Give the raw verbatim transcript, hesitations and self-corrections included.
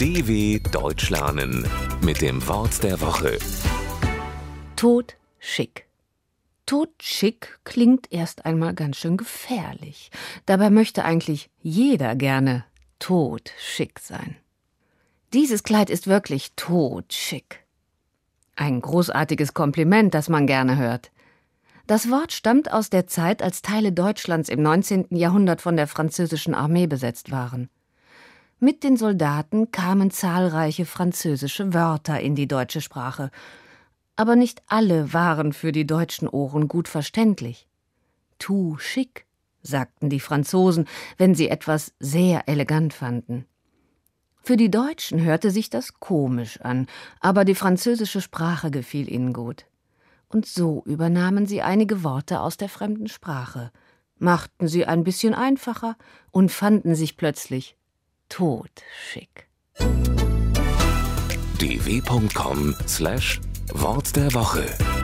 D W Deutsch lernen mit dem Wort der Woche. Totschick. Totschick klingt erst einmal ganz schön gefährlich. Dabei möchte eigentlich jeder gerne totschick sein. Dieses Kleid ist wirklich totschick. Ein großartiges Kompliment, das man gerne hört. Das Wort stammt aus der Zeit, als Teile Deutschlands im neunzehnten Jahrhundert von der französischen Armee besetzt waren. Mit den Soldaten kamen zahlreiche französische Wörter in die deutsche Sprache. Aber nicht alle waren für die deutschen Ohren gut verständlich. Tout chic, sagten die Franzosen, wenn sie etwas sehr elegant fanden. Für die Deutschen hörte sich das komisch an, aber die französische Sprache gefiel ihnen gut. Und so übernahmen sie einige Worte aus der fremden Sprache, machten sie ein bisschen einfacher und fanden sich plötzlich totschick. d w punkt com slash Wort der Woche